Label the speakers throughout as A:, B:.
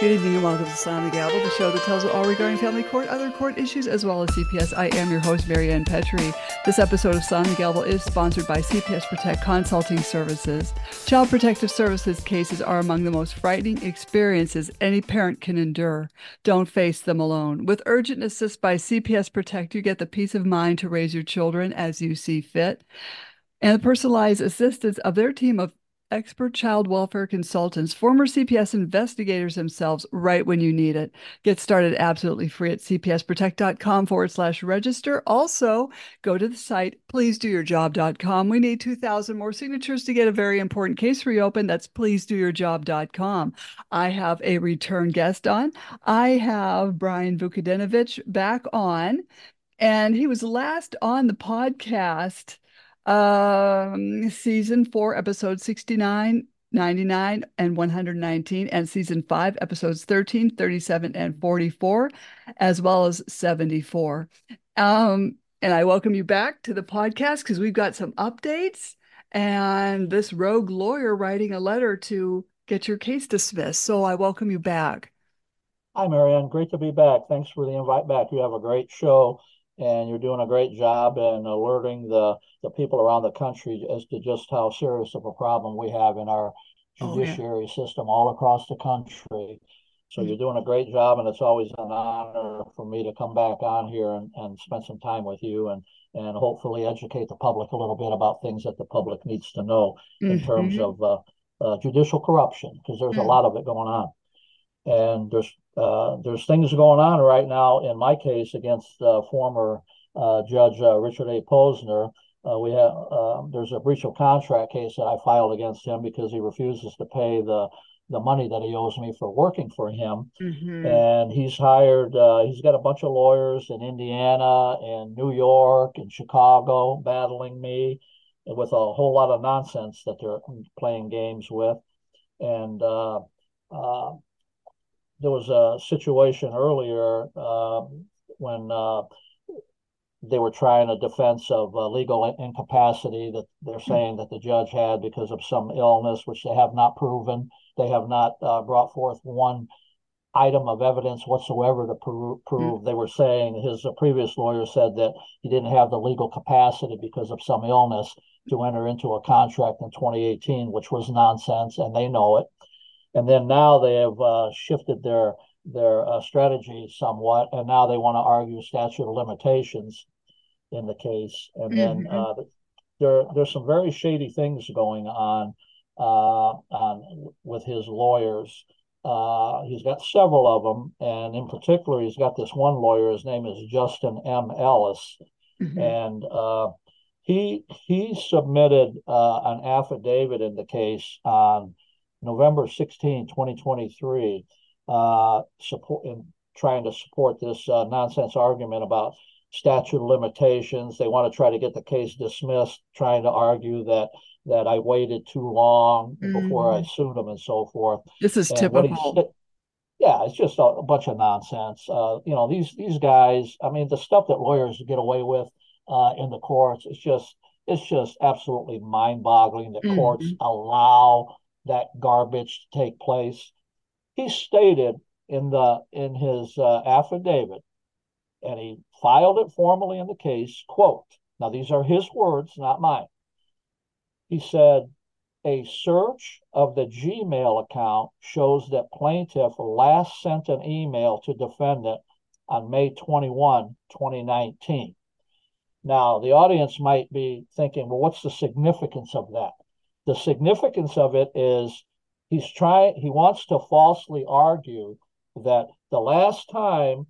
A: Good evening and welcome to Slam the Gavel, the show that tells you all regarding family court, other court issues, as well as CPS. I am your host, Marianne Petrie. This episode of Slam the Gavel is sponsored by CPS Protect Consulting Services. Child Protective Services cases are among the most frightening experiences any parent can endure. Don't face them alone. With Urgent Assist by CPS Protect, you get the peace of mind to raise your children as you see fit, and the personalized assistance of their team of expert child welfare consultants, former CPS investigators themselves, right when you need it. Get started absolutely free at cpsprotect.com/register. Also, go to the site, pleasedoyourjob.com. We need 2,000 more signatures to get a very important case reopened. That's pleasedoyourjob.com. I have a return guest on. I have Brian Vukadinovich back on, and he was last on the podcast season 4, episodes 69, 99, and 119, and season 5, episodes 13, 37, and 44, as well as 74. And I welcome you back to the podcast because we've got some updates and this rogue lawyer writing a letter to get your case dismissed. So I welcome you back.
B: Hi, Marianne. Great to be back. Thanks for the invite back. You have a great show, and you're doing a great job in alerting the people around the country as to just how serious of a problem we have in our
A: Oh, yeah.
B: judiciary system all across the country. So you're doing a great job, and it's always an honor for me to come back on here and spend some time with you and hopefully educate the public a little bit about things that the public needs to know in terms
A: Mm-hmm.
B: of judicial corruption, because there's a lot of it going on. And there's things going on right now in my case against former Judge Richard A. Posner. There's a breach of contract case that I filed against him because he refuses to pay the money that he owes me for working for him.
A: Mm-hmm.
B: And he's got a bunch of lawyers in Indiana and New York and Chicago battling me with a whole lot of nonsense that they're playing games with. And there was a situation earlier when they were trying a defense of legal incapacity that they're saying that the judge had because of some illness, which they have not proven. They have not brought forth one item of evidence whatsoever to prove. They were saying his previous lawyer said that he didn't have the legal capacity because of some illness to enter into a contract in 2018, which was nonsense, and they know it. And then now they have shifted their strategy somewhat, and now they want to argue statute of limitations in the case. And then
A: Mm-hmm.
B: there's some very shady things going on with his lawyers. He's got several of them, and in particular, he's got this one lawyer. His name is Justin M. Ellis,
A: Mm-hmm.
B: and he submitted an affidavit in the case on November 16, 2023, trying to support this nonsense argument about statute of limitations. They want to try to get the case dismissed, trying to argue that I waited too long before I
A: Mm-hmm.
B: sued him and so forth.
A: This is
B: And what he
A: typical.
B: said, yeah, it's just a bunch of nonsense. These guys. I mean, the stuff that lawyers get away with in the courts, it's just absolutely mind-boggling that courts
A: Mm-hmm.
B: allow that garbage to take place. He stated in his affidavit, and he filed it formally in the case. Quote: Now these are his words, not mine. He said, "A search of the Gmail account shows that plaintiff last sent an email to defendant on May 21, 2019. Now, the audience might be thinking, well, what's the significance of that? The significance of it is he wants to falsely argue that the last time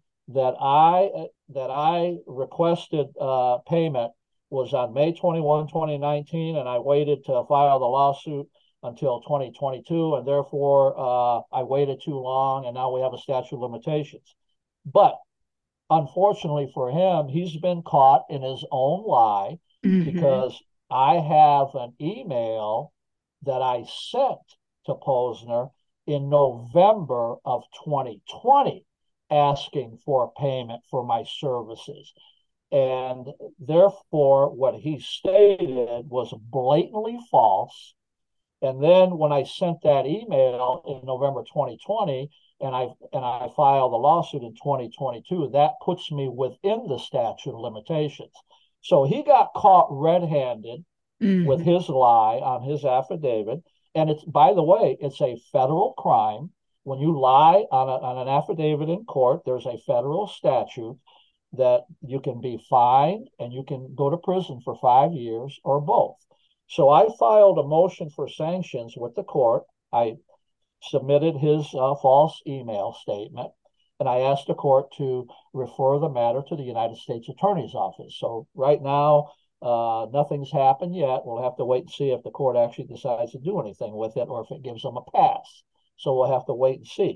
B: that I requested payment was on May 21, 2019, and I waited to file the lawsuit until 2022, and therefore I waited too long, and now we have a statute of limitations. But unfortunately for him, he's been caught in his own lie
A: Mm-hmm.
B: because I have an email that I sent to Posner in November of 2020 asking for payment for my services. And therefore, what he stated was blatantly false. And then when I sent that email in November 2020, and I filed a lawsuit in 2022, that puts me within the statute of limitations. So he got caught red-handed with
A: Mm-hmm.
B: his lie on his affidavit. And it's, by the way, it's a federal crime. When you lie on an affidavit in court, there's a federal statute that you can be fined and you can go to prison for 5 years or both. So I filed a motion for sanctions with the court. I submitted his false email statement, and I asked the court to refer the matter to the United States Attorney's Office. So right now, nothing's happened yet. We'll have to wait and see if the court actually decides to do anything with it or if it gives them a pass. So we'll have to wait and see.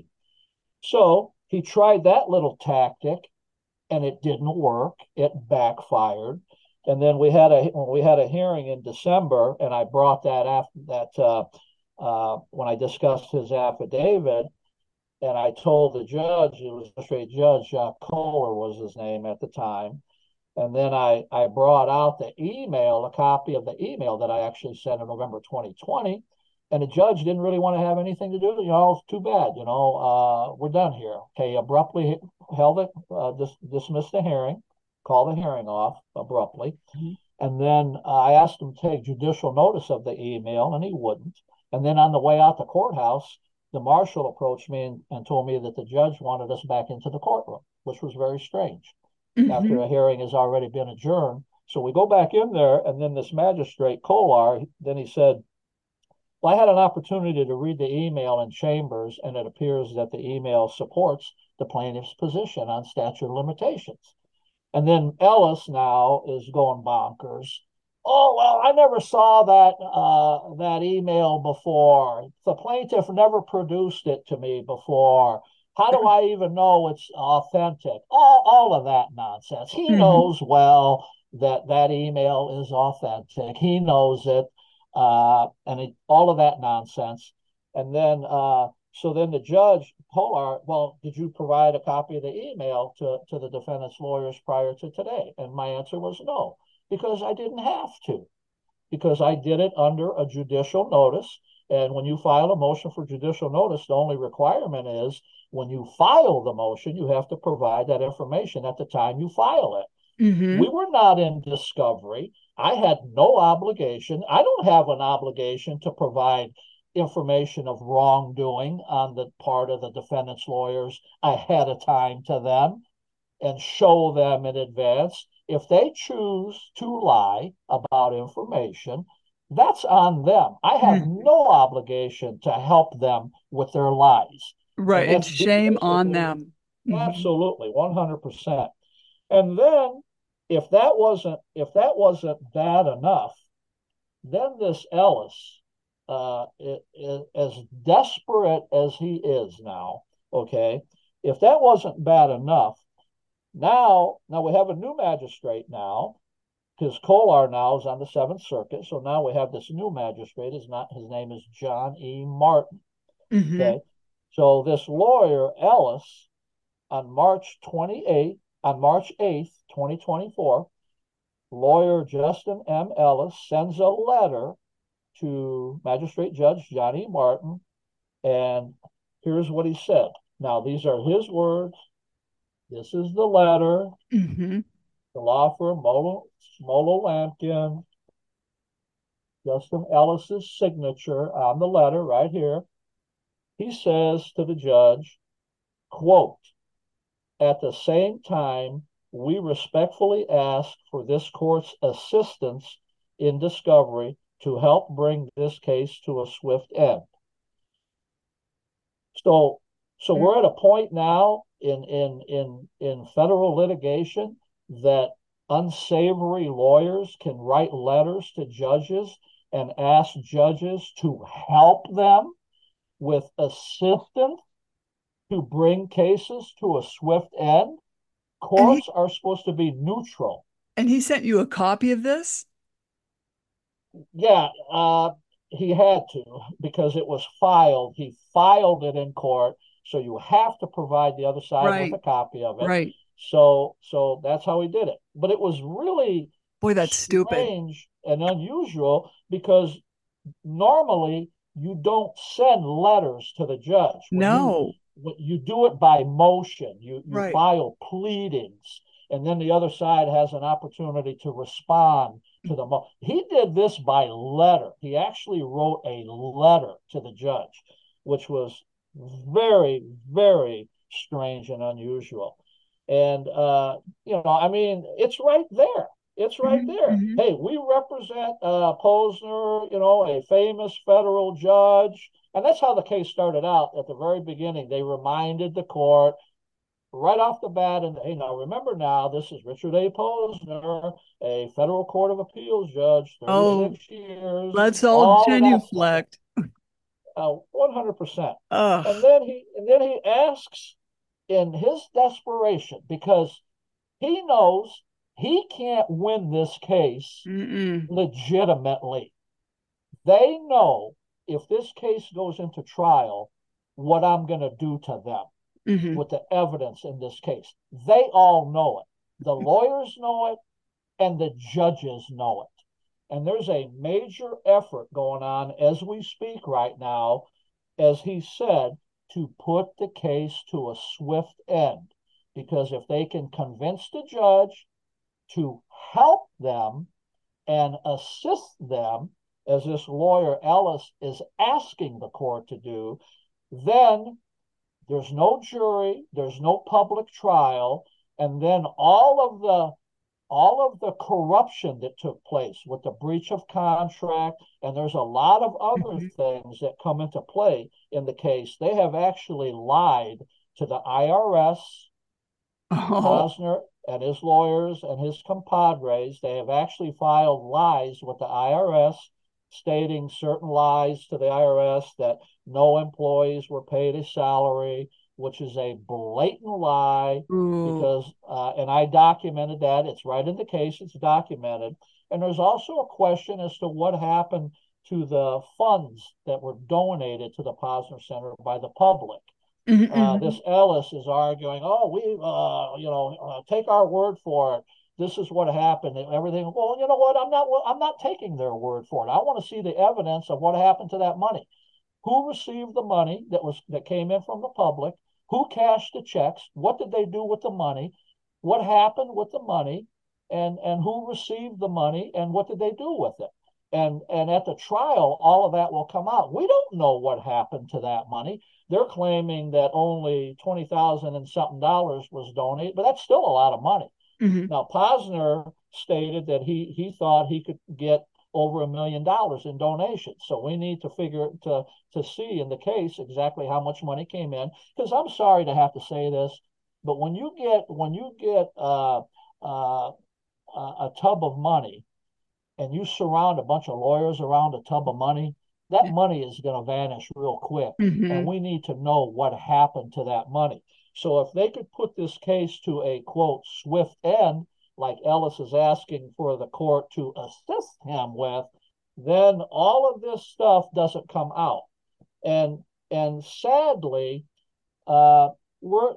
B: So he tried that little tactic, and it didn't work. It backfired. And then we had a hearing in December, and I brought that after that when I discussed his affidavit, and I told the judge, it was a straight judge, Kohler was his name at the time. And then I brought out the email, a copy of the email that I actually sent in November 2020. And the judge didn't really want to have anything to do. It's too bad. We're done here. Okay, abruptly held it, dismissed the hearing, called the hearing off abruptly.
A: Mm-hmm.
B: And then I asked him to take judicial notice of the email, and he wouldn't. And then on the way out the courthouse, the marshal approached me and told me that the judge wanted us back into the courtroom, which was very strange after
A: Mm-hmm.
B: a hearing has already been adjourned. So we go back in there, and then this magistrate, Kolar, then he said, well, I had an opportunity to read the email in chambers, and it appears that the email supports the plaintiff's position on statute of limitations. And then Ellis now is going bonkers. Oh, well, I never saw that email before. The plaintiff never produced it to me before. How do I even know it's authentic? All of that nonsense. He
A: Mm-hmm.
B: knows well that email is authentic. He knows it, all of that nonsense. And then, so then the judge told well, did you provide a copy of the email to the defendant's lawyers prior to today? And my answer was no, because I didn't have to, because I did it under a judicial notice. And when you file a motion for judicial notice, the only requirement is when you file the motion, you have to provide that information at the time you file it.
A: Mm-hmm.
B: We were not in discovery. I had no obligation. I don't have an obligation to provide information of wrongdoing on the part of the defendant's lawyers ahead of time to them and show them in advance. If they choose to lie about information, that's on them. I have
A: Mm-hmm.
B: no obligation to help them with their lies. And
A: Right. It's
B: that's
A: shame on
B: basically,
A: them. Mm-hmm.
B: absolutely, 100%. And then if that wasn't bad enough, then this Ellis, as desperate as he is now, okay, if that wasn't bad enough, now we have a new magistrate now, because Kolar now is on the Seventh Circuit. So now we have this new magistrate. His name is John E. Martin.
A: Mm-hmm.
B: Okay. So this lawyer, Ellis, on March 8th, 2024, lawyer Justin M. Ellis sends a letter to Magistrate Judge John E. Martin, and here's what he said. Now, these are his words. This is the letter.
A: Mm-hmm.
B: The law firm Molo Lampkin, Justin Ellis's signature on the letter right here. He says to the judge, quote, at the same time, we respectfully ask for this court's assistance in discovery to help bring this case to a swift end. So we're at a point now in federal litigation that unsavory lawyers can write letters to judges and ask judges to help them with assistance to bring cases to a swift end.
A: And
B: Courts are supposed to be neutral.
A: he sent you a copy of this?
B: Yeah, he had to, because it was filed. He filed it in court, so you have to provide the other side with a
A: Right.
B: copy of it.
A: Right.
B: So that's how he did it. But it was really
A: Boy, that's stupid.
B: strange and unusual, because normally you don't send letters to the judge.
A: No.
B: When you do it by motion, you
A: Right.
B: file pleadings, and then the other side has an opportunity to respond to the he did this by letter. He actually wrote a letter to the judge, which was very, very strange and unusual. And I mean, it's right there. It's right
A: Mhm,
B: there.
A: mhm.
B: Hey, we represent Posner, a famous federal judge. And that's how the case started out at the very beginning. They reminded the court right off the bat, and hey, now remember now, this is Richard A. Posner, a federal court of appeals judge,
A: Oh,
B: 36 years,
A: let's all
B: all of that stuff.
A: genuflect.
B: 100%.
A: Ugh.
B: And then he asks in his desperation, because he knows he can't win this case
A: Mm-mm.
B: legitimately. They know if this case goes into trial, what I'm going to do to them
A: Hmm.
B: with the evidence in this case. They all know it. The lawyers know it, and the judges know it. And there's a major effort going on as we speak right now, as he said, to put the case to a swift end. Because if they can convince the judge to help them and assist them, as this lawyer Ellis is asking the court to do, then there's no jury, there's no public trial, and then all of the corruption that took place with the breach of contract, and there's a lot of other
A: Hmm.
B: things that come into play in the case. They have actually lied to the IRS,
A: Oh.
B: Posner and his lawyers and his compadres. They have actually filed lies with the IRS, stating certain lies to the IRS that no employees were paid a salary, which is a blatant lie.
A: Ooh.
B: Because, and I documented that. It's right in the case, it's documented. And there's also a question as to what happened to the funds that were donated to the Posner Center by the public.
A: Mm-hmm.
B: This Ellis is arguing, oh, we, take our word for it. This is what happened. Everything. Well, you know what? I'm not taking their word for it. I want to see the evidence of what happened to that money. Who received the money that came in from the public? Who cashed the checks? What did they do with the money? What happened with the money? And who received the money? And what did they do with it? And at the trial, all of that will come out. We don't know what happened to that money. They're claiming that only 20,000 and something dollars was donated, but that's still a lot of money.
A: Hmm.
B: Now, Posner stated that he thought he could get over $1 million in donations. So we need to figure to see in the case exactly how much money came in. Because I'm sorry to have to say this, but when you get a tub of money and you surround a bunch of lawyers around a tub of money, that money is going to vanish real quick. And
A: Hmm.
B: we need to know what happened to that money. So if they could put this case to a quote swift end, like Ellis is asking for the court to assist him with, then all of this stuff doesn't come out. And and sadly, uh, we're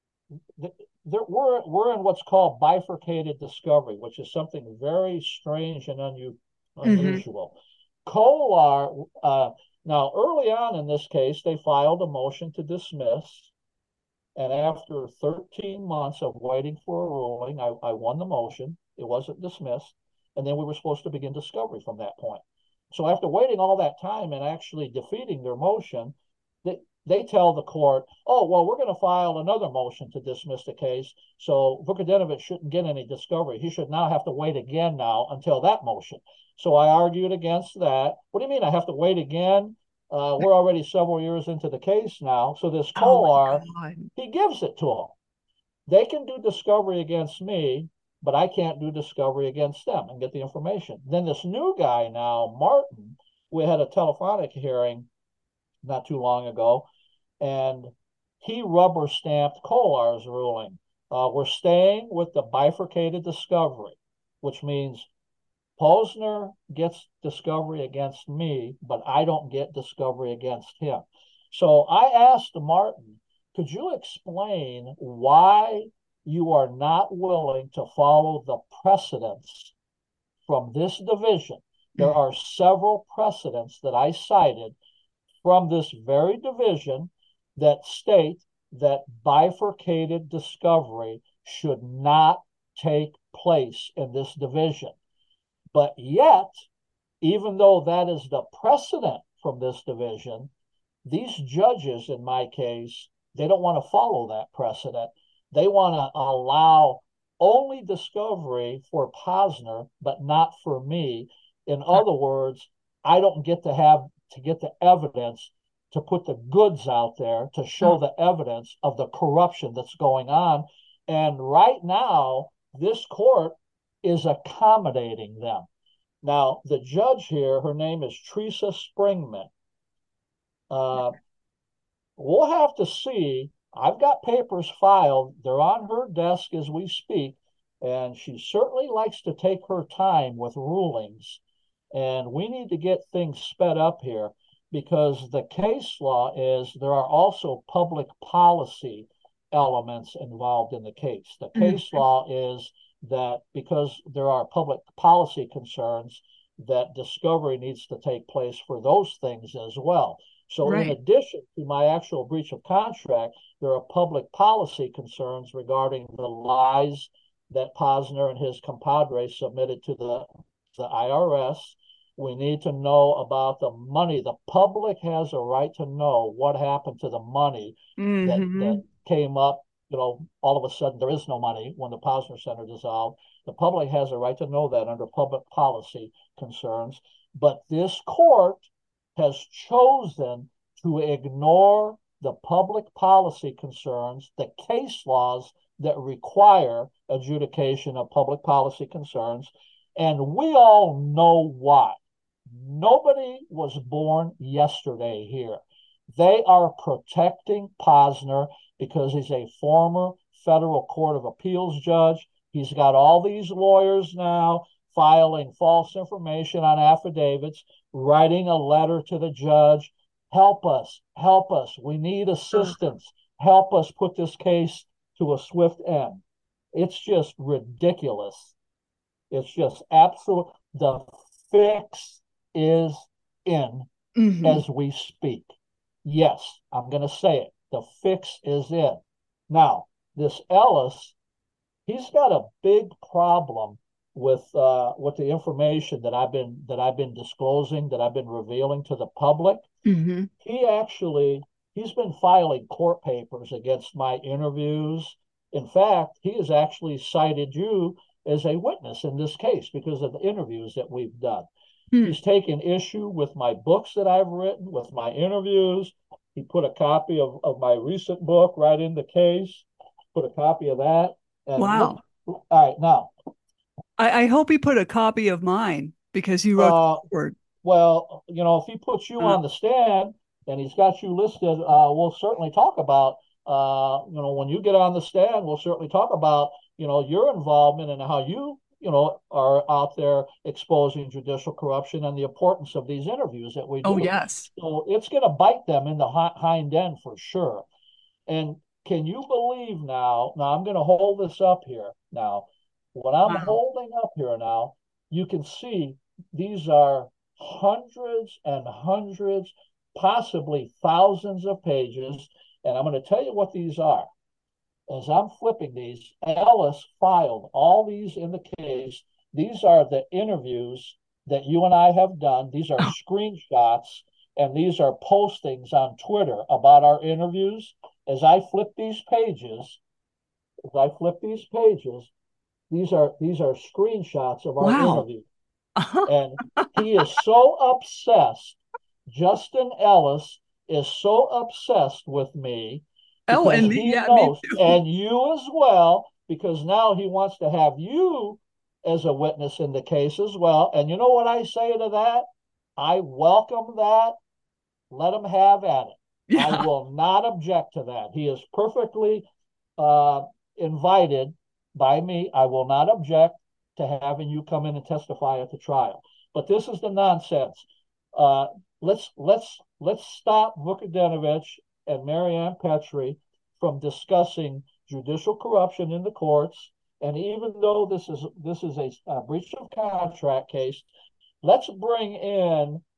B: we're in what's called bifurcated discovery, which is something very strange and
A: Hmm.
B: unusual. Kolar, now early on in this case, they filed a motion to dismiss, and after 13 months of waiting for a ruling, I won the motion. It wasn't dismissed, and then we were supposed to begin discovery from that point. So after waiting all that time and actually defeating their motion, they tell the court, oh, well, we're going to file another motion to dismiss the case. So Vukadinovich shouldn't get any discovery. He should now have to wait again now until that motion. So I argued against that. What do you mean I have to wait again? We're already several years into the case now. So this
A: Oh my
B: Kolar,
A: God.
B: he gives it to them. They can do discovery against me, but I can't do discovery against them and get the information. Then this new guy now, Martin, we had a telephonic hearing not too long ago, and he rubber stamped Kolar's ruling. We're staying with the bifurcated discovery, which means Posner gets discovery against me, but I don't get discovery against him. So I asked Martin, could you explain why you are not willing to follow the precedents from this division? There are several precedents that I cited from this very division that state that bifurcated discovery should not take place in this division. But yet, even though that is the precedent from this division, these judges, in my case, they don't want to follow that precedent. They want to allow only discovery for Posner, but not for me. In other words, I don't get to get the evidence to put the goods out there to show the evidence of the corruption that's going on. And right now, this court is accommodating them. Now, the judge here, her name is Teresa Springman. We'll have to see. I've got papers filed. They're on her desk as we speak, and she certainly likes to take her time with rulings. And we need to get things sped up here because the case law is there are also public policy elements involved in the case. The case law is that because there are public policy concerns, that discovery needs to take place for those things as well. So in addition to my actual breach of contract, there are public policy concerns regarding the lies that Posner and his compadres submitted to the IRS. We need to know about the money. The public has a right to know what happened to the money that came up. All of a sudden there is no money when the Posner Center dissolved. The public has a right to know that under public policy concerns. But this court has chosen to ignore the public policy concerns, the case laws that require adjudication of public policy concerns. And we all know why. Nobody was born yesterday here. They are protecting Posner because he's a former federal court of appeals judge. He's got all these lawyers now filing false information on affidavits, writing a letter to the judge. Help us. We need assistance. Help us put this case to a swift end. It's just ridiculous. It's just absolute. The fix is in as we speak. Yes, I'm going to say it. The fix is in. Now, this Ellis, he's got a big problem with the information that I've been disclosing, that I've been revealing to the public. He's been filing court papers against my interviews. In fact, he has actually cited you as a witness in this case because of the interviews that we've done. He's taken issue with my books that I've written, with my interviews. He put a copy of my recent book right in the case, put a copy of that. And
A: wow.
B: All right, now.
A: I hope he put a copy of mine because you wrote the word.
B: Well, if he puts you on the stand and he's got you listed, we'll certainly talk about, when you get on the stand, we'll certainly talk about, your involvement and how you are out there exposing judicial corruption and the importance of these interviews that we do.
A: Oh, yes.
B: So it's going to bite them in the hind end for sure. And can you believe now I'm going to hold this up here now. What I'm holding up here now, you can see these are hundreds and hundreds, possibly thousands of pages. And I'm going to tell you what these are. As I'm flipping these, Ellis filed all these in the case. These are the interviews that you and I have done. These are screenshots, and these are postings on Twitter about our interviews. As I flip these pages, these are screenshots of our interview. And he is so obsessed. Justin Ellis is so obsessed with me. And he knows, and you as well, because now he wants to have you as a witness in the case as well. And you know what I say to that? I welcome that. Let him have at it. Yeah. I will not object to that. He is perfectly invited by me. I will not object to having you come in and testify at the trial. But this is the nonsense. Let's stop Vukadinovich and Marianne Petrie from discussing judicial corruption in the courts. And even though this is a breach of contract case, let's bring in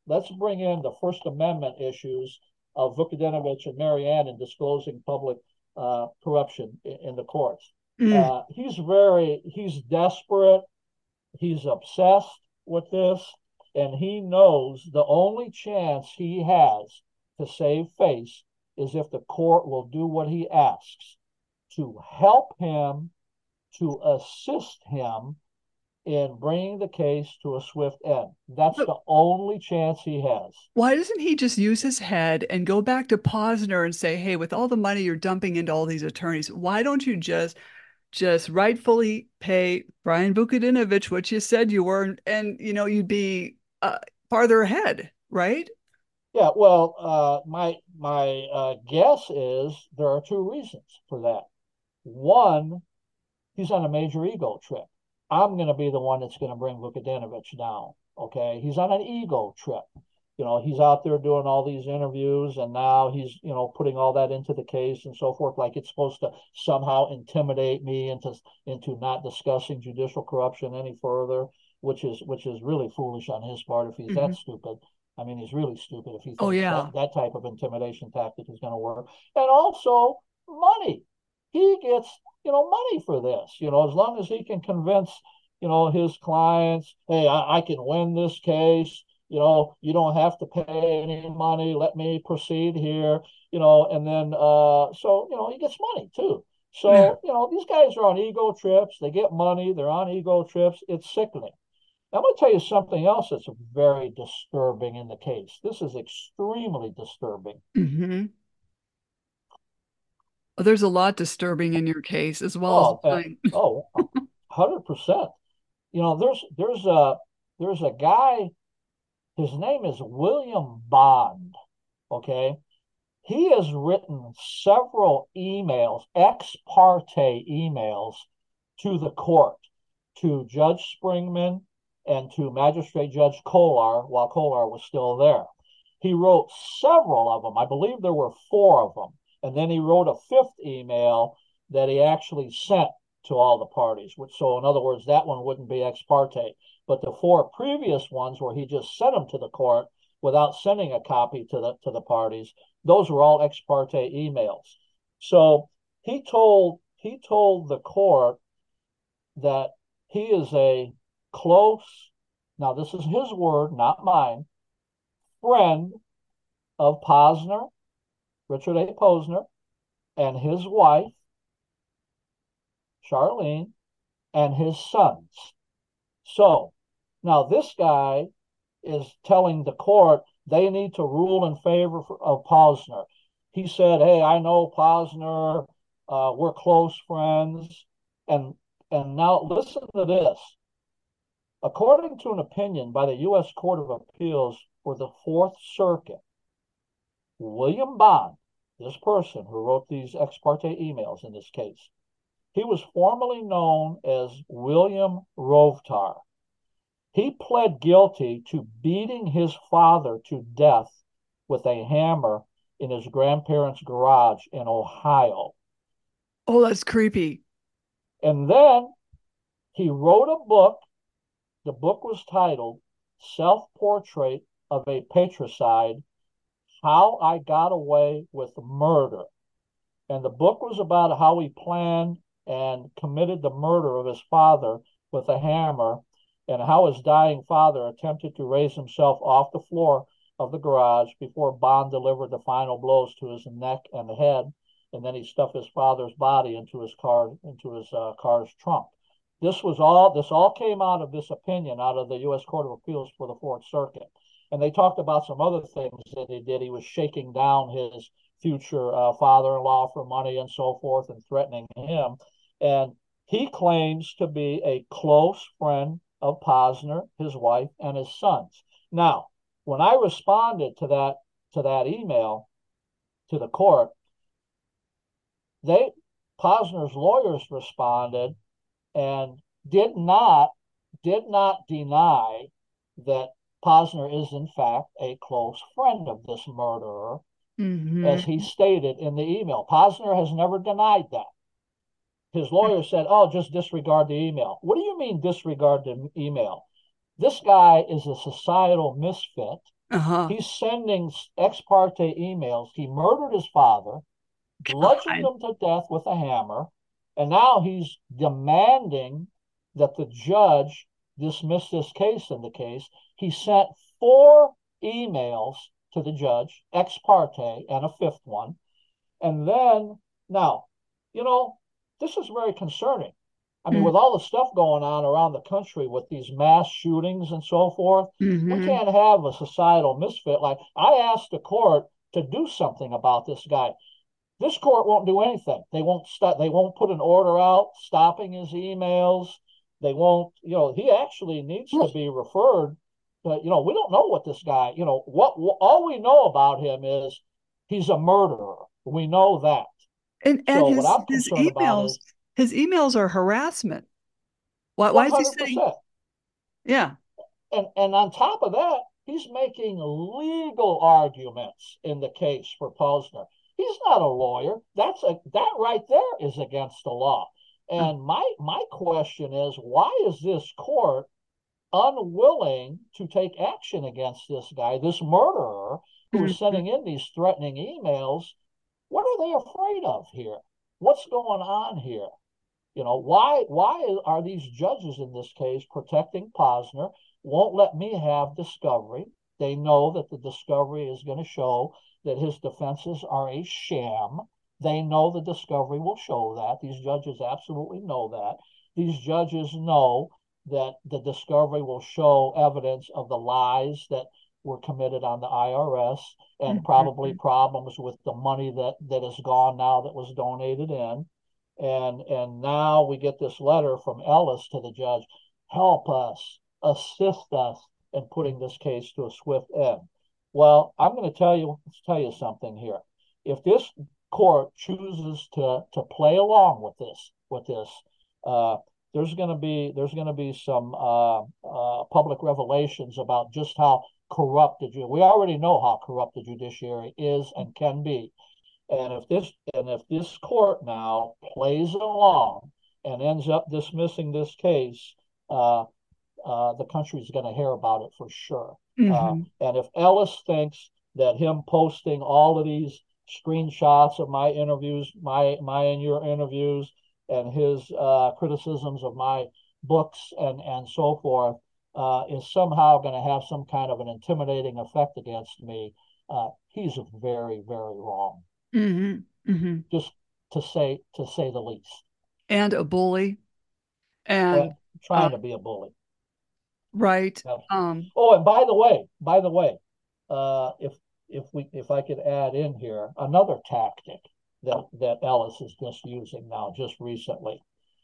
B: let's bring in the First Amendment issues of Vukadinovich and Marianne in disclosing public corruption in the courts.
A: Mm.
B: He's desperate. He's obsessed with this, and he knows the only chance he has to save face is if the court will do what he asks to help him, to assist him in bringing the case to a swift end. That's
A: But
B: the only chance he has.
A: why doesn't he just use his head and go back to Posner and say, hey, with all the money you're dumping into all these attorneys, why don't you just rightfully pay Brian Vukadinovich what you said you were, and you'd be farther ahead, right?
B: Yeah, well, my guess is there are two reasons for that. One, he's on a major ego trip. I'm going to be the one that's going to bring Vukadinovich down. Okay, he's on an ego trip. He's out there doing all these interviews, and now he's putting all that into the case and so forth, like it's supposed to somehow intimidate me into not discussing judicial corruption any further, which is really foolish on his part if he's
A: Mm-hmm.
B: that stupid. I mean, he's really stupid if he
A: Oh,
B: thinks
A: yeah.
B: that type of intimidation tactic is going to work. And also money. He gets money for this. As long as he can convince his clients, hey, I can win this case. You don't have to pay any money. Let me proceed here. And then he gets money too. So these guys are on ego trips. They get money. They're on ego trips. It's sickening. I'm going to tell you something else that's very disturbing in the case. This is extremely disturbing.
A: Mm-hmm. Well, there's a lot disturbing in your case as well as
B: Oh,
A: mine.
B: 100%. There's a guy. His name is William Bond. Okay, he has written several emails, ex parte emails, to the court, to Judge Springman and to Magistrate Judge Kolar while Kolar was still there. He wrote several of them. I believe there were four of them. And then he wrote a fifth email that he actually sent to all the parties. So, in other words, that one wouldn't be ex parte. But the four previous ones where he just sent them to the court without sending a copy to the parties, those were all ex parte emails. So he told the court that he is a close, now this is his word, not mine, friend of Posner, Richard A. Posner, and his wife, Charlene, and his sons. So now this guy is telling the court they need to rule in favor of Posner. He said, hey, I know Posner, we're close friends. And now listen to this. According to an opinion by the U.S. Court of Appeals for the Fourth Circuit, William Bond, this person who wrote these ex parte emails in this case, he was formerly known as William Rovtar. He pled guilty to beating his father to death with a hammer in his grandparents' garage in Ohio.
A: Oh, that's creepy.
B: And then he wrote a book. The book was titled Self-Portrait of a Patricide, How I Got Away with Murder. And the book was about how he planned and committed the murder of his father with a hammer, and how his dying father attempted to raise himself off the floor of the garage before Bond delivered the final blows to his neck and the head, and then he stuffed his father's body into his car's trunk. This all came out of this opinion out of the U.S. Court of Appeals for the Fourth Circuit. And they talked about some other things that he did. He was shaking down his future father-in-law for money and so forth and threatening him. And he claims to be a close friend of Posner, his wife, and his sons. Now, when I responded to that email to the court, Posner's lawyers responded and did not deny that Posner is in fact a close friend of this murderer, as he stated in the email. Posner has never denied that. His lawyer said, oh, just disregard the email. What do you mean disregard the email? This guy is a societal misfit.
A: Uh-huh.
B: He's sending ex parte emails. He murdered his father, bludgeoned
A: God.
B: him to death with a hammer, and now he's demanding that the judge dismiss this case in the case. He sent 4 emails to the judge, ex parte, and a fifth one. And then, now, you know, this is very concerning. I mean, with all the stuff going on around the country with these mass shootings and so forth, we
A: Mm-hmm.
B: can't have a societal misfit. Like, I asked the court to do something about this guy. This court won't do anything. They won't stop. They won't put an order out stopping his emails. They won't. He actually needs to
A: Well,
B: be referred. But we don't know what this guy. What all we know about him is he's a murderer. We know that.
A: and
B: So what
A: his
B: I'm concerned about is
A: his emails are harassment. Why
B: one
A: is he
B: hundred
A: sitting?
B: percent.
A: Yeah.
B: And on top of that, he's making legal arguments in the case for Posner. He's not a lawyer. That right there is against the law. And my question is, why is this court unwilling to take action against this guy, this murderer who is
A: Mm-hmm.
B: sending in these threatening emails? What are they afraid of here? What's going on here? Why are these judges in this case protecting Posner, won't let me have discovery? They know that the discovery is going to show that his defenses are a sham. They know the discovery will show that. These judges absolutely know that. These judges know that the discovery will show evidence of the lies that were committed on the IRS and probably
A: Mm-hmm.
B: problems with the money that is gone now that was donated in. And now we get this letter from Ellis to the judge: help us, assist us in putting this case to a swift end. Well, I'm going to tell you something here. If this court chooses to play along with this, uh, there's going to be some public revelations about just how we already know how corrupt the judiciary is and can be. And if this court now plays along and ends up dismissing this case, the country's going to hear about it for sure.
A: Mm-hmm.
B: And if Ellis thinks that him posting all of these screenshots of my interviews, my and your interviews, and his criticisms of my books and so forth, is somehow going to have some kind of an intimidating effect against me, he's very, very wrong,
A: Mm-hmm. Mm-hmm.
B: just to say the least.
A: And a bully.
B: Uh,
A: And uh,
B: Trying to be a bully.
A: right.
B: Absolutely. Oh, and by the way, if I could add in here another tactic that Ellis is just using now, just recently,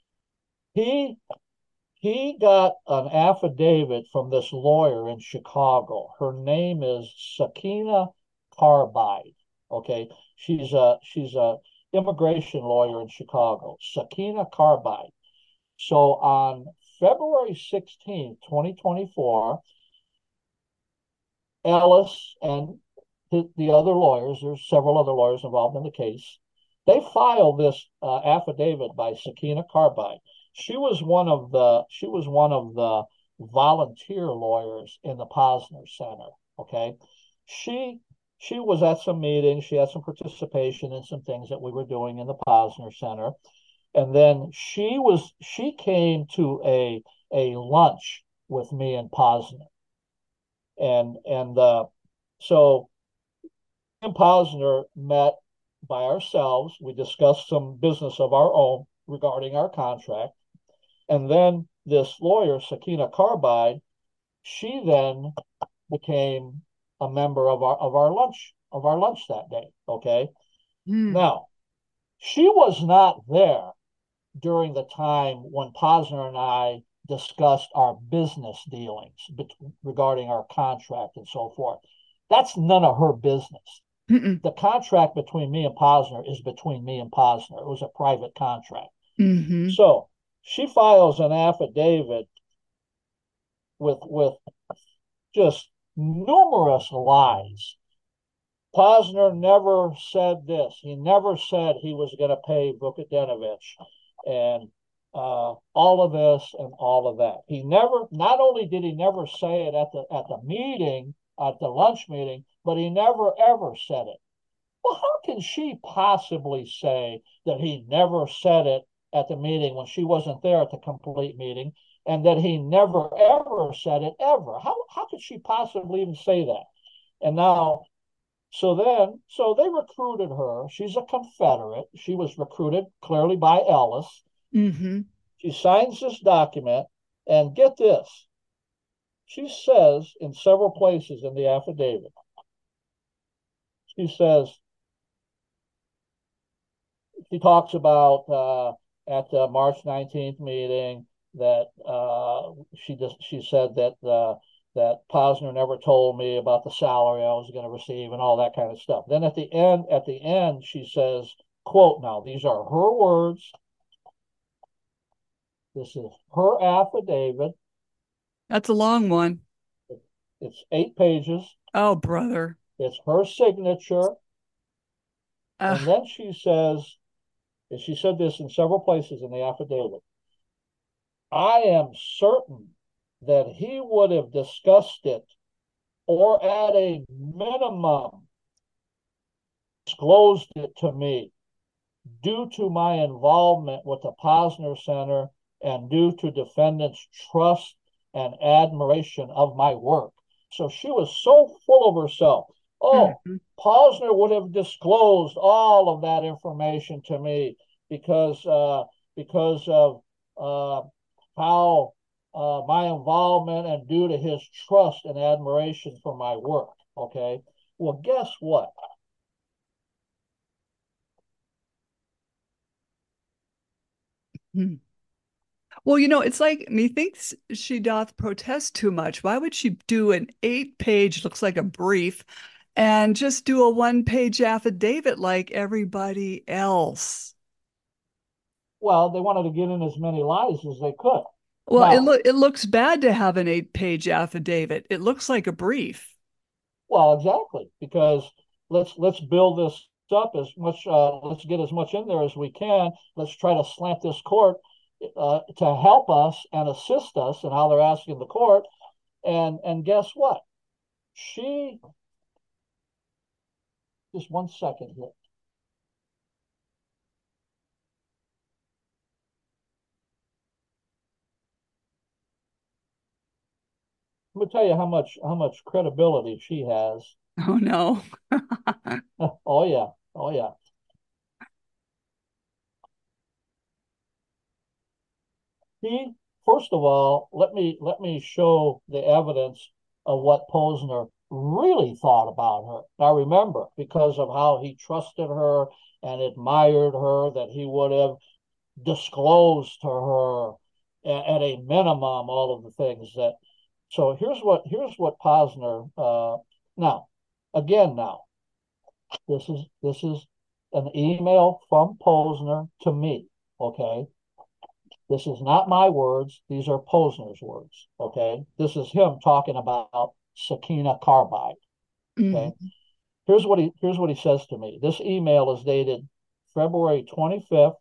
B: he he got an affidavit from this lawyer in Chicago. Her name is Sakina Carbide. Okay, she's a immigration lawyer in Chicago. Sakina Carbide. So on February 16th, 2024, Ellis and the other lawyers, there's several other lawyers involved in the case, they filed this affidavit by Sakina Carbide. She was one of the volunteer lawyers in the Posner Center. Okay, she she was at some meetings. She had some participation in some things that we were doing in the Posner Center, and then she came to a lunch with me and Posner, and so and Posner met by ourselves. We discussed some business of our own regarding our contract. And then this lawyer, Sakina Carbide, she then became a member of our lunch that day. Okay.
A: Mm.
B: Now, she was not there during the time when Posner and I discussed our business dealings regarding our contract and so forth. That's none of her business.
A: Mm-mm.
B: The contract between me and Posner is between me and Posner. It was a private contract.
A: Mm-hmm.
B: So she files an affidavit with just numerous lies. Posner never said this. He never said he was going to pay Vukadinovich and all of this and all of that. He never. Not only did he never say it at the meeting at the lunch meeting, but he never ever said it. Well, how can she possibly say that he never said it at the meeting when she wasn't there at the complete meeting, and that he never ever said it ever? How could she possibly even say that? And now, so they recruited her. She's a Confederate. She was recruited clearly by Ellis.
A: Mm-hmm.
B: She signs this document, and get this. She says in several places in the affidavit, she says, she talks about at the March 19th meeting that she said that Posner never told me about the salary I was going to receive and all that kind of stuff. Then at the end, she says, quote, now these are her words. This is her affidavit.
A: That's a long one.
B: It's 8 pages.
A: Oh, brother.
B: It's her signature. And then she says, and she said this in several places in the affidavit, I am certain that he would have discussed it or at a minimum disclosed it to me due to my involvement with the Posner Center and due to defendants' trust and admiration of my work. So she was so full of herself. Oh,
A: mm-hmm.
B: Posner would have disclosed all of that information to me because of how my involvement and due to his trust and admiration for my work. Okay. Well, guess what?
A: Hmm. Well, it's like methinks she doth protest too much. Why would she do an 8-page, looks like a brief, and just do a 1-page affidavit like everybody else?
B: Well, they wanted to get in as many lies as they could.
A: Well,
B: Now,
A: it looks bad to have an 8-page affidavit. It looks like a brief.
B: well, exactly, because let's build this up as much. Let's get as much in there as we can. Let's try to slant this court to help us and assist us in how they're asking the court. And guess what? She just 1 second here. Let me tell you how much credibility she has.
A: Oh no.
B: Oh yeah, oh yeah. He First of all, let me show the evidence of what Posner really thought about her. Now remember, because of how he trusted her and admired her, that he would have disclosed to her at a minimum all of the things that. So here's what Posner. Now, again, this is an email from Posner to me. Okay, this is not my words. These are Posner's words. Okay. This is him talking about Sakina Carbide. Okay.
A: Mm-hmm.
B: Here's what he says to me. This email is dated February 25th,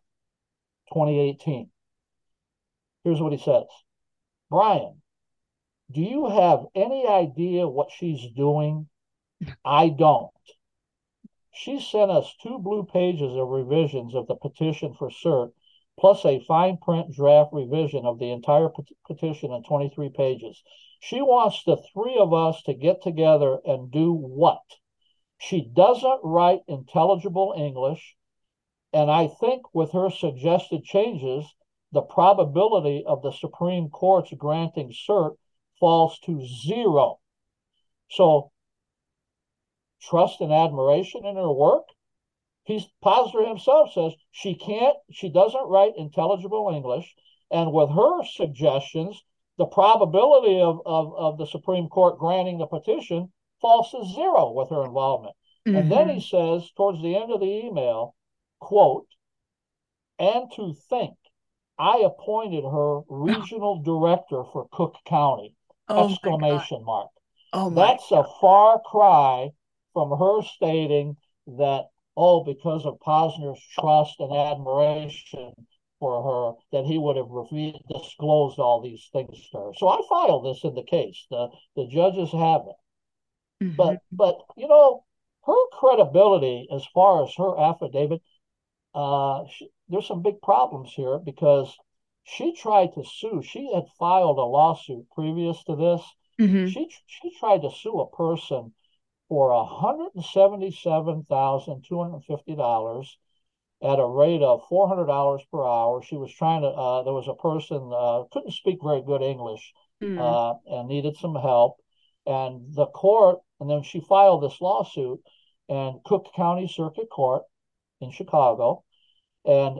B: 2018. Here's what he says. Brian, do you have any idea what she's doing? I don't. She sent us 2 blue pages of revisions of the petition for cert, plus a fine print draft revision of the entire petition in 23 pages. She wants the 3 of us to get together and do what? She doesn't write intelligible English, and I think with her suggested changes, the probability of the Supreme Court's granting cert falls to 0. So, trust and admiration in her work? Posner himself says she doesn't write intelligible English, and with her suggestions, the probability of the Supreme Court granting the petition falls to 0 with her involvement.
A: Mm-hmm.
B: And then he says, towards the end of the email, quote, and to think I appointed her regional director for Cook County, exclamation mark.
A: Oh my
B: That's a far cry from her stating that, oh, because of Posner's trust and admiration for her, that he would have disclosed all these things to her. So I filed this in the case. The judges have it. But her credibility as far as her affidavit, there's some big problems here because she tried to sue. She had filed a lawsuit previous to this.
A: Mm-hmm.
B: She tried to sue a person for $177,250 at a rate of $400 per hour. She was trying to. There was a person couldn't speak very good English
A: Mm-hmm.
B: and needed some help, and the court. And then she filed this lawsuit in Cook County Circuit Court in Chicago. And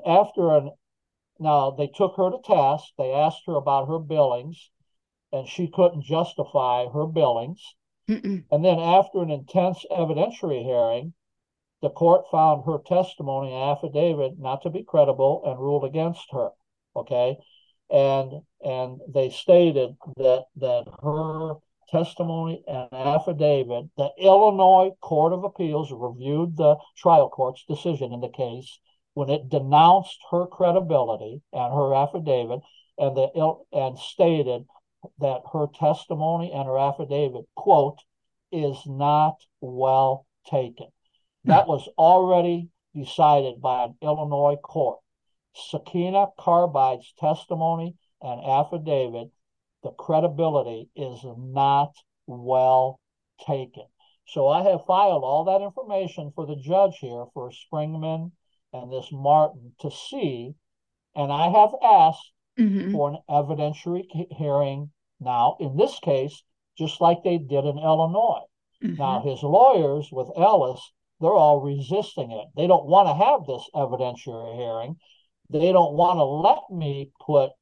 B: now they took her to task. They asked her about her billings, and she couldn't justify her billings.
A: Mm-mm.
B: And then after an intense evidentiary hearing, the court found her testimony and affidavit not to be credible and ruled against her. Okay. And they stated that her testimony and affidavit, the Illinois Court of Appeals reviewed the trial court's decision in the case when it denounced her credibility and her affidavit and stated that her testimony and her affidavit, quote, is not well taken. That was already decided by an Illinois court. Sakina Carbide's testimony and affidavit, the credibility is not well taken. So I have filed all that information for the judge here for Springman and this Martin to see, and I have asked
A: Mm-hmm.
B: for an evidentiary hearing now, in this case, just like they did in Illinois.
A: Mm-hmm.
B: Now, his lawyers with Ellis, they're all resisting it. They don't want to have this evidentiary hearing. They don't want to let me put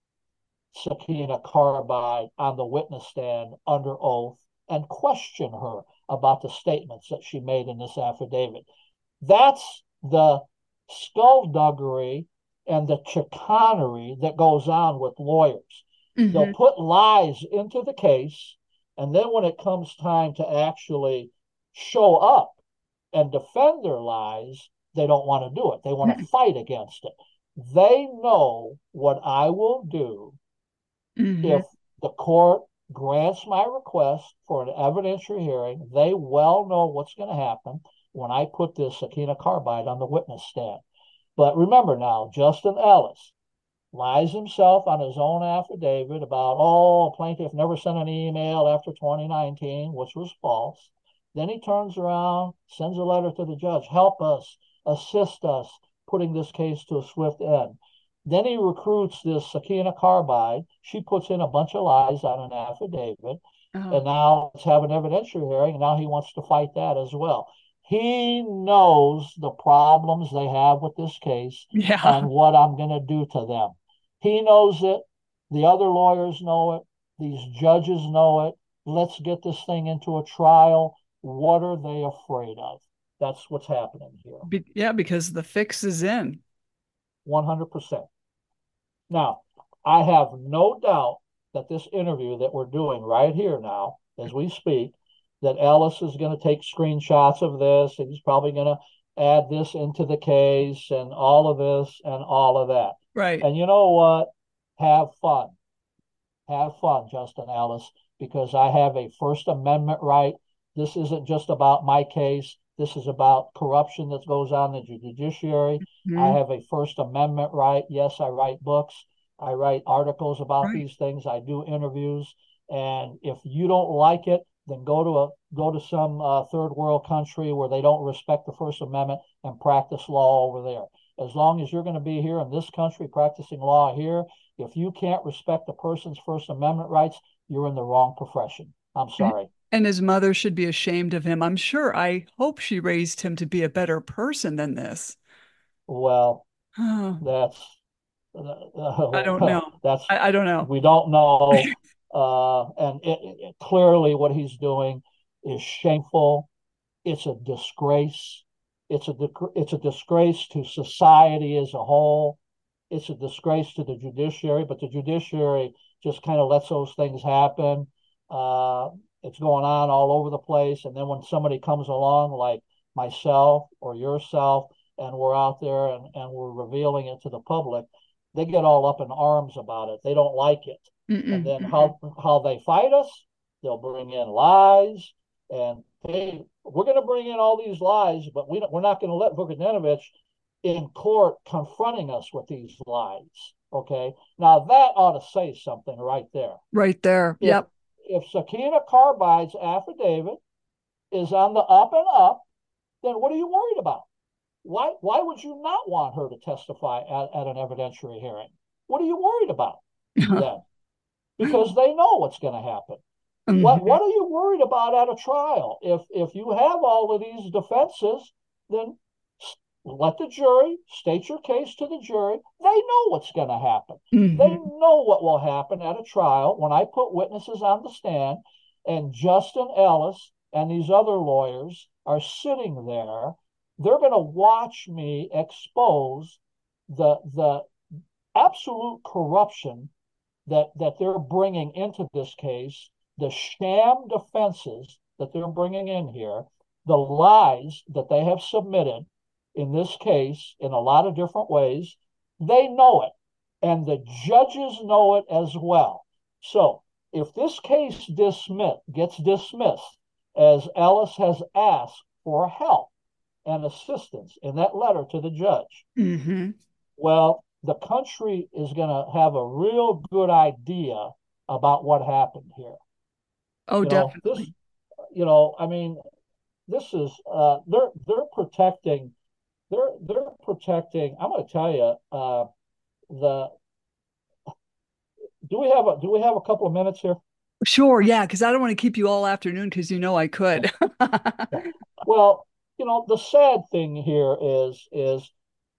B: Sakina Carbide on the witness stand under oath and question her about the statements that she made in this affidavit. That's the skullduggery and the chicanery that goes on with lawyers.
A: Mm-hmm.
B: They'll put lies into the case, and then when it comes time to actually show up and defend their lies, they don't want to do it. They want to fight against it. They know what I will do
A: Mm-hmm.
B: if the court grants my request for an evidentiary hearing. They well know what's going to happen when I put this Sakina Carbide on the witness stand. But remember now, Justin Ellis lies himself on his own affidavit about, a plaintiff never sent an email after 2019, which was false. Then he turns around, sends a letter to the judge, help us, assist us, putting this case to a swift end. Then he recruits this Sakina Carbide. She puts in a bunch of lies on an affidavit.
A: Oh.
B: And now let's have an evidentiary hearing. And now he wants to fight that as well. He knows the problems they have with this case
A: Yeah.
B: and what I'm going to do to them. He knows it. The other lawyers know it. These judges know it. Let's get this thing into a trial. What are they afraid of? That's what's happening here.
A: Yeah, because the fix is in.
B: 100%. Now, I have no doubt that this interview that we're doing right here now, as we speak, that Ellis is going to take screenshots of this, and he's probably going to add this into the case and all of this and all of that.
A: Right.
B: And you know what? Have fun. Have fun, Justin Ellis, because I have a First Amendment right. This isn't just about my case. This is about corruption that goes on in the judiciary.
A: Mm-hmm.
B: I have a First Amendment right. Yes, I write books. I write articles about these things. I do interviews. And if you don't like it, then go to some third world country where they don't respect the First Amendment and practice law over there. As long as you're going to be here in this country practicing law here, if you can't respect a person's First Amendment rights, you're in the wrong profession. I'm sorry.
A: And his mother should be ashamed of him. I'm sure. I hope she raised him to be a better person than this.
B: Well,
A: Oh,
B: that's
A: I don't know.
B: that's
A: I don't know.
B: we don't know. And clearly, what he's doing is shameful. It's a disgrace. It's a disgrace to society as a whole. It's a disgrace to the judiciary, but the judiciary just kind of lets those things happen. It's going on all over the place. And then when somebody comes along, like myself or yourself, and we're out there and we're revealing it to the public, they get all up in arms about it. They don't like it. And then how they fight us, they'll bring in lies and hey, we're going to bring in all these lies, but we're not going to let Vukadinovic in court confronting us with these lies. Okay. Now that ought to say something right there.
A: Right there.
B: If
A: Yep.
B: if Sakina Carbide's affidavit is on the up and up, then what are you worried about? Why would you not want her to testify at an evidentiary hearing? What are you worried about then? Because they know what's going to happen. What are you worried about at a trial? If you have all of these defenses, then let the jury state your case to the jury. They know what's going to happen. They know what will happen at a trial when I put witnesses on the stand and Justin Ellis and these other lawyers are sitting there. They're going to watch me expose the absolute corruption that they're bringing into this case, the sham defenses that they're bringing in here, the lies that they have submitted in this case in a lot of different ways. They know it, and the judges know it as well. So if this case gets dismissed, as Ellis has asked for help and assistance in that letter to the judge, well, the country is going to have a real good idea about what happened here.
A: Oh, definitely.
B: I mean, this is they're protecting. They're protecting. I'm going to tell you, the do we have a couple of minutes here?
A: Sure, yeah, because I don't want to keep you all afternoon because you know I could.
B: Yeah. Well, the sad thing here is,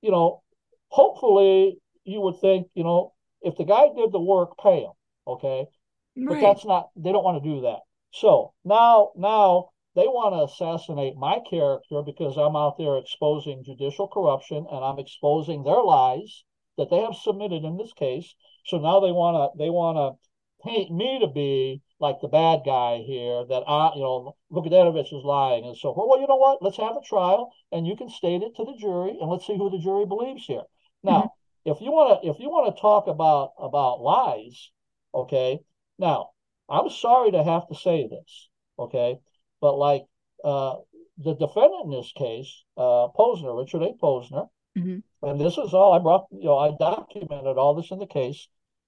B: hopefully you would think, if the guy did the work, pay him, okay? But
A: Right.
B: that's not. They don't want to do that. So now they want to assassinate my character because I'm out there exposing judicial corruption and I'm exposing their lies that they have submitted in this case. So now they want to paint me to be like the bad guy here, that Vukadinovic is lying and so forth. Well, you know what? Let's have a trial and you can state it to the jury and let's see who the jury believes here. Now, if you want to talk about lies, okay. Now, I'm sorry to have to say this, okay, but like the defendant in this case, Posner, Richard A. Posner, and this is all I brought. I documented all this in the case.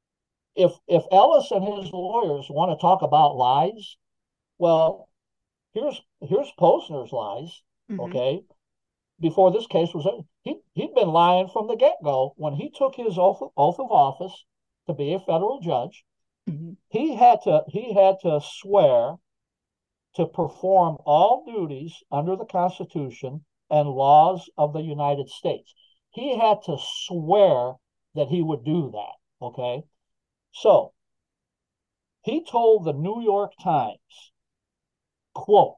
B: If Ellis and his lawyers want to talk about lies, well, here's Posner's lies, okay. Before this case was, he'd been lying from the get go when he took his oath of office to be a federal judge. He had to swear to perform all duties under the Constitution and laws of the United States. He had to swear that he would do that. Okay. So he told the New York Times, quote,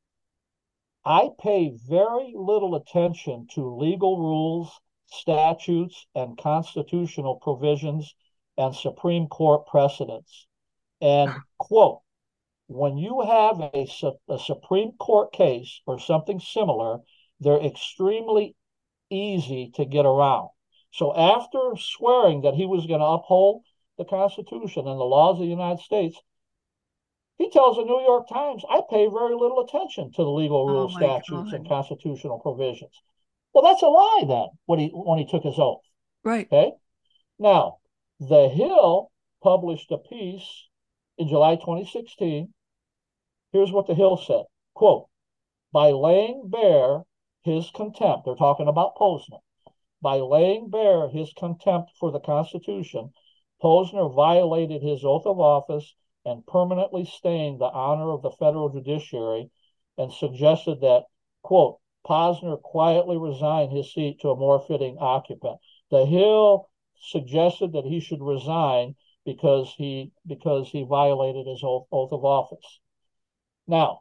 B: I pay very little attention to legal rules, statutes, and constitutional provisions and Supreme Court precedents. And, quote, when you have a Supreme Court case or something similar, they're extremely easy to get around. So after swearing that he was going to uphold the Constitution and the laws of the United States, he tells the New York Times, I pay very little attention to the legal
A: Oh
B: rules,
A: my
B: statutes, and
A: God.
B: constitutional provisions. Well, that's a lie then, when he took his oath.
A: Right.
B: Okay. Now, The Hill published a piece in July 2016. Here's what The Hill said, quote, by laying bare his contempt, they're talking about Posner, by laying bare his contempt for the Constitution, Posner violated his oath of office and permanently stained the honor of the federal judiciary and suggested that, quote, Posner quietly resign his seat to a more fitting occupant. The Hill suggested that he should resign because he violated his oath of office. Now,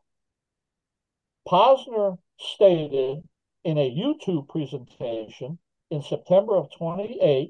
B: Posner stated in a YouTube presentation in September of 28,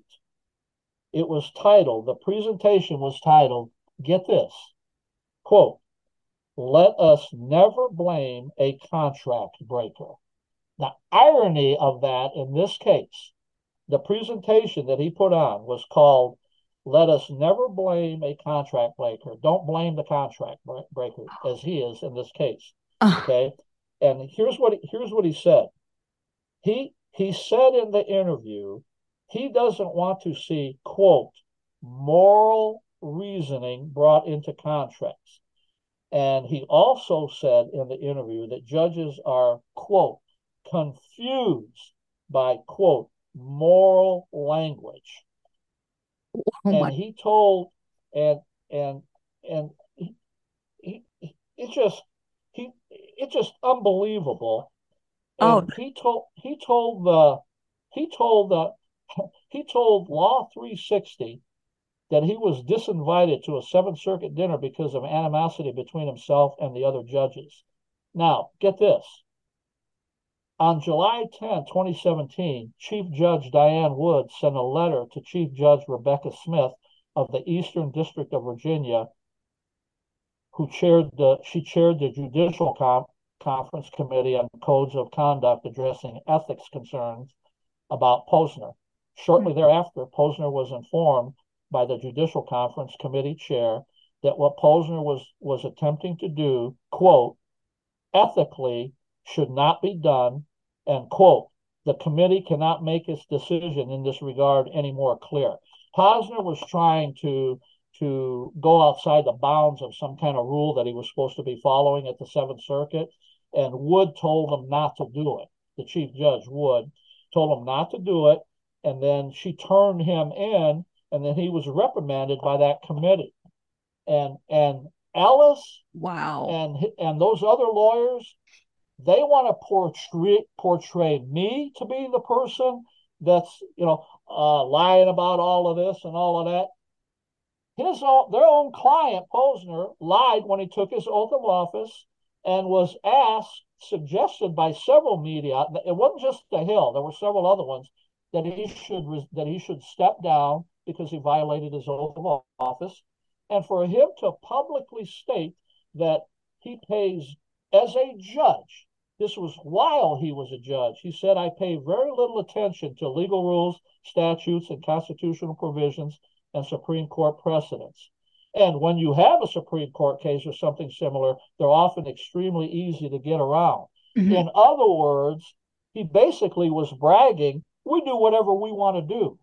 B: the presentation was titled, get this, quote, let us never blame a breaker. The irony of that in this case, the presentation that he put on was called, let us never blame a contract breaker. Don't blame the contract breaker, as he is in this case.
A: Uh,
B: Okay. And here's what he said. He said in the interview he doesn't want to see, quote, moral reasoning brought into contracts. And he also said in the interview that judges are, quote, confused by, quote, moral language.
A: oh my.
B: And he told, and, and, and it just, it's just unbelievable.
A: Oh,
B: And he told the, he told Law 360 that he was disinvited to a Seventh Circuit dinner because of animosity between himself and the other judges. Now, get this. On July 10, 2017, Chief Judge Diane Wood sent a letter to Chief Judge Rebecca Smith of the Eastern District of Virginia, she chaired the Judicial Conference Committee on Codes of Conduct addressing ethics concerns about Posner. Shortly thereafter, Posner was informed by the Judicial Conference Committee chair that what Posner was attempting to do, quote, ethically should not be done, and, quote, the committee cannot make its decision in this regard any more clear. Posner was trying to go outside the bounds of some kind of rule that he was supposed to be following at the Seventh Circuit, and Wood told him not to do it. The Chief Judge Wood told him not to do it, and then she turned him in, and then he was reprimanded by that committee. And Ellis
A: wow.
B: and those other lawyers, they want to portray me to be the person that's lying about all of this and all of that. Their own client Posner lied when he took his oath of office and was suggested by several media. It wasn't just the Hill; there were several other ones that he should step down because he violated his oath of office, and for him to publicly state that he pays as a judge. This was while he was a judge. He said, I pay very little attention to legal rules, statutes, and constitutional provisions and Supreme Court precedents. And when you have a Supreme Court case or something similar, they're often extremely easy to get around.
A: Mm-hmm.
B: In other words, he basically was bragging, we do whatever we want to do.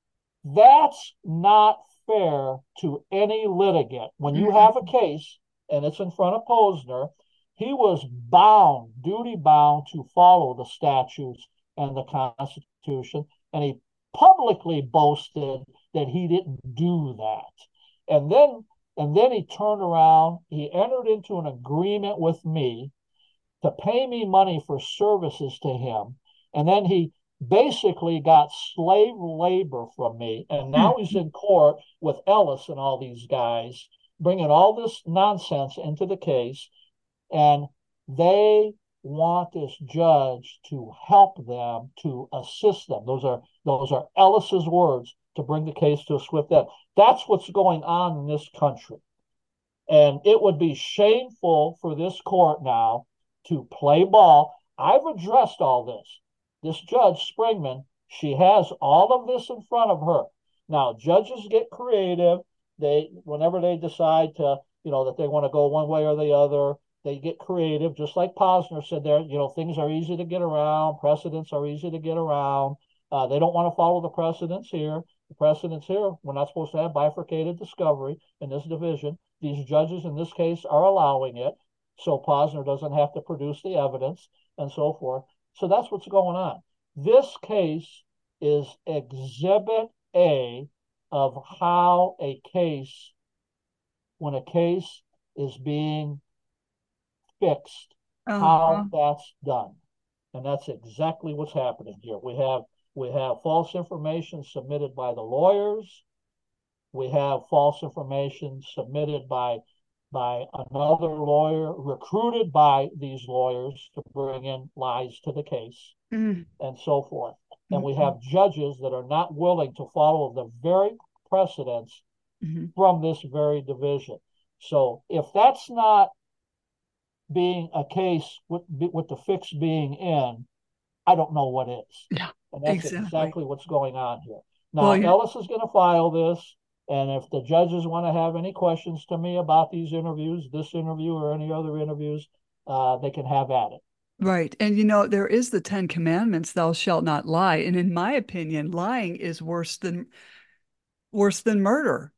B: That's not fair to any litigant. When you have a case and it's in front of Posner, he was duty bound to follow the statutes and the Constitution, and he publicly boasted that he didn't do that. And then he turned around, he entered into an agreement with me to pay me money for services to him. And then he basically got slave labor from me. And now he's in court with Ellis and all these guys, bringing all this nonsense into the case. And they want this judge to help them, to assist them. Those are Ellis's words, to bring the case to a swift end. That's what's going on in this country. And it would be shameful for this court now to play ball. I've addressed all this. This Judge Springman, she has all of this in front of her. Now, judges get creative. Whenever they decide to, that they want to go one way or the other, they get creative. Just like Posner said there, things are easy to get around. Precedents are easy to get around. They don't want to follow the precedents here. The precedents here, we're not supposed to have bifurcated discovery in this division. These judges in this case are allowing it, so Posner doesn't have to produce the evidence and so forth. So that's what's going on. This case is exhibit A of how when a case is being fixed, how that's done. And that's exactly what's happening here. We have false information submitted by the lawyers. We have false information submitted by another lawyer, recruited by these lawyers to bring in lies to the case, and so forth. And we have judges that are not willing to follow the very precedents from this very division. So if that's not being a case with the fix being in, I don't know what is.
A: Yeah,
B: And that's exactly what's going on here. Now, Ellis is going to file this. And if the judges want to have any questions to me about these interviews, this interview or any other interviews, they can have at it.
A: Right. And there is the 10 Commandments, thou shalt not lie. And in my opinion, lying is worse than murder.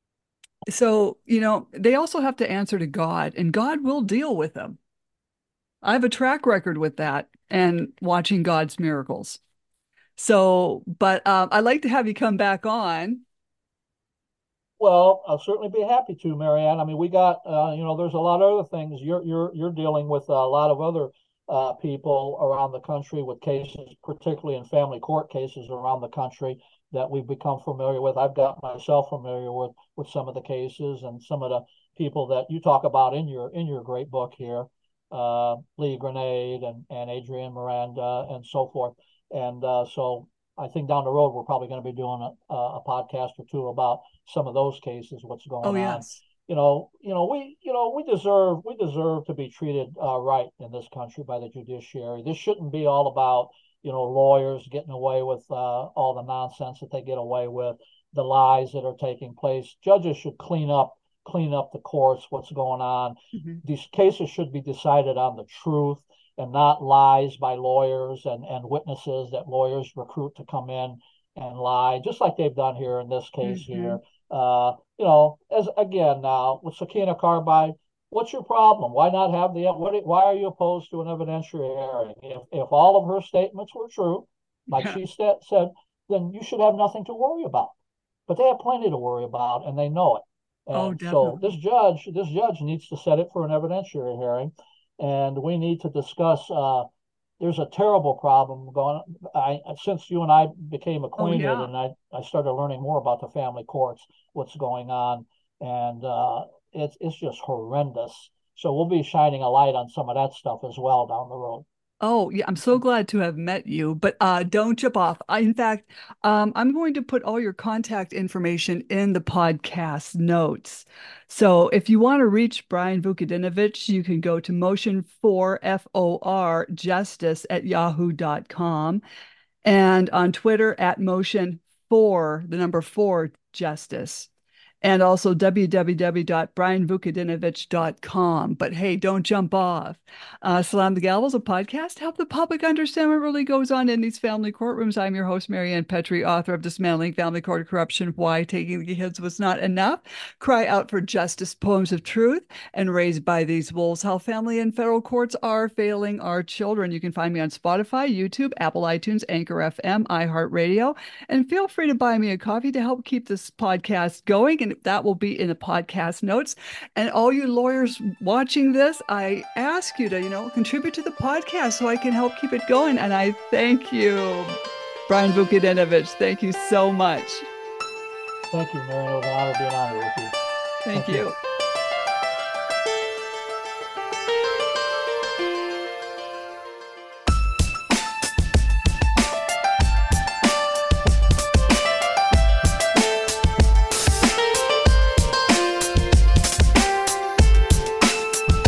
A: So, they also have to answer to God, and God will deal with them. I have a track record with that and watching God's miracles. So, but I'd like to have you come back on.
B: Well, I'll certainly be happy to, Marianne. I mean, we got there's a lot of other things. You're dealing with a lot of other people around the country with cases, particularly in family court cases around the country that we've become familiar with. I've got myself familiar with some of the cases and some of the people that you talk about in your great book here, Lee Grenade and Adrienne Miranda and so forth. And so I think down the road we're probably going to be doing a podcast or two about some of those cases, what's going
A: Oh,
B: on.
A: yes.
B: We deserve to be treated right in this country by the judiciary. This shouldn't be all about lawyers getting away with all the nonsense that they get away with, the lies that are taking place. Judges should clean up the courts, what's going on.
A: Mm-hmm.
B: These cases should be decided on the truth and not lies by lawyers and witnesses that lawyers recruit to come in and lie, just like they've done here in this case here. As again now with Sakina Carbide, what's your problem? Why not have why are you opposed to an evidentiary hearing? If all of her statements were true, like she said, then you should have nothing to worry about. But they have plenty to worry about, and they know it. And so this judge needs to set it for an evidentiary hearing, and we need to discuss. There's a terrible problem going. Since you and I became acquainted, and I started learning more about the family courts, what's going on, and it's just horrendous. So we'll be shining a light on some of that stuff as well down the road.
A: Oh, yeah, I'm so glad to have met you, but don't jump off. In fact, I'm going to put all your contact information in the podcast notes. So if you want to reach Brian Vukadinovich, you can go to motion4, FOR, justice at yahoo.com, and on Twitter at motion4, the number 4, justice. And also www.brianvukadinovich.com. But hey, don't jump off. Salam the Gavel is a podcast to help the public understand what really goes on in these family courtrooms. I'm your host, Marianne Petrie, author of Dismantling Family Court Corruption, Why Taking the Kids Was Not Enough, Cry Out for Justice, Poems of Truth, and Raised by These Wolves, How Family and Federal Courts Are Failing Our Children. You can find me on Spotify, YouTube, Apple iTunes, Anchor FM, iHeartRadio, and feel free to buy me a coffee to help keep this podcast going. And that will be in the podcast notes. And all you lawyers watching this, I ask you to, contribute to the podcast so I can help keep it going. And I thank you, Brian Vukadinovich. Thank you so much.
B: Thank you, Marianne. It was an honor being on here with you.
A: Thank you.